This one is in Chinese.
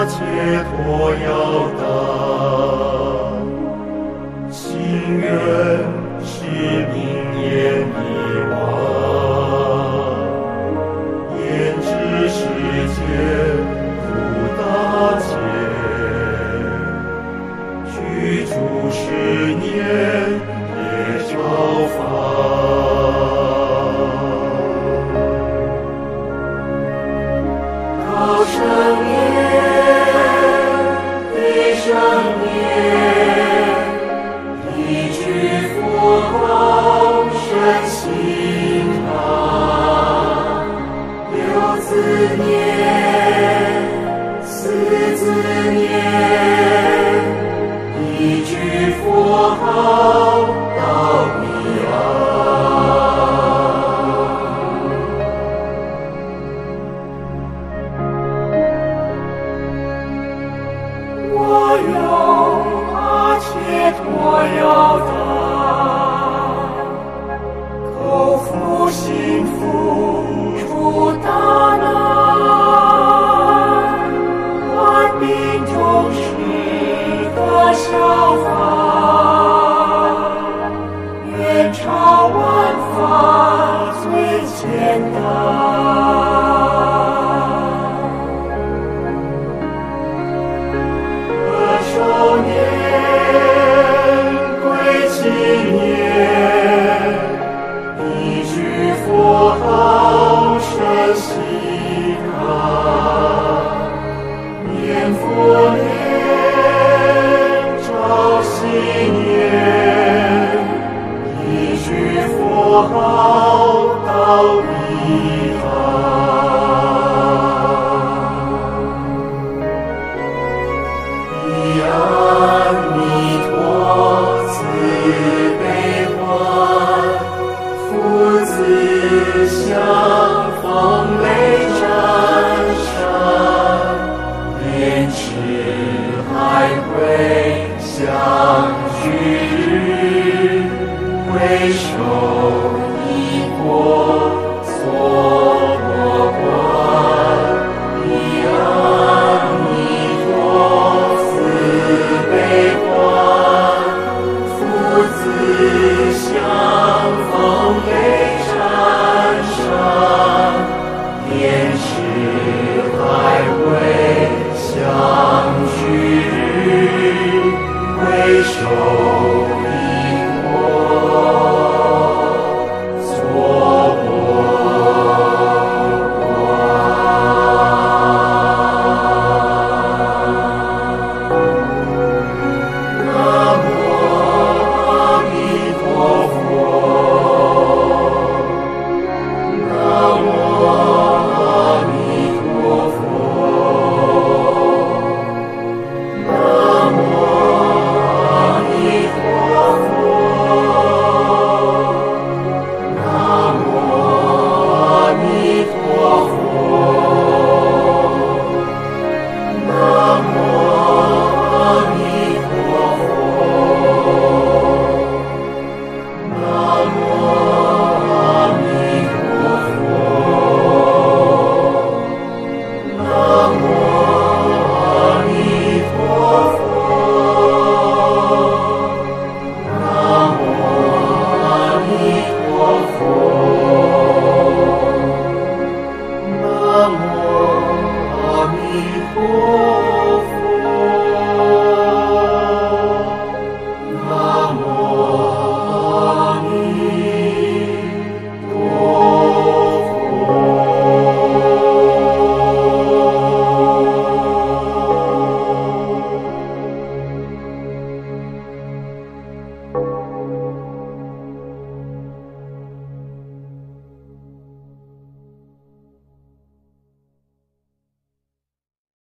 解脱要达，心愿是明眼一望，焉知世间苦大劫，居住10年也超发。高声言，低声念，一句佛号深心堂，六字念，四字念，一句佛号到彼岸。我用阿切陀要达，口服心付出大难，万病终时得效法，愿超万法最简单。少年归青年，一句佛号深心堂，念佛念照心念，一句佛号到彼岸。阿弥陀慈悲欢，父子相逢泪沾衫，莲池海会相聚日，回首一过错过关。阿弥陀慈悲欢，父子相逢泪沾衫，莲池海会相聚日，回首一过错过关。南无阿弥陀佛，南无阿弥陀佛，南无阿弥陀佛，南无阿弥陀佛，南无阿弥陀佛，南无阿弥陀佛，南无阿弥陀佛，南无阿弥陀佛。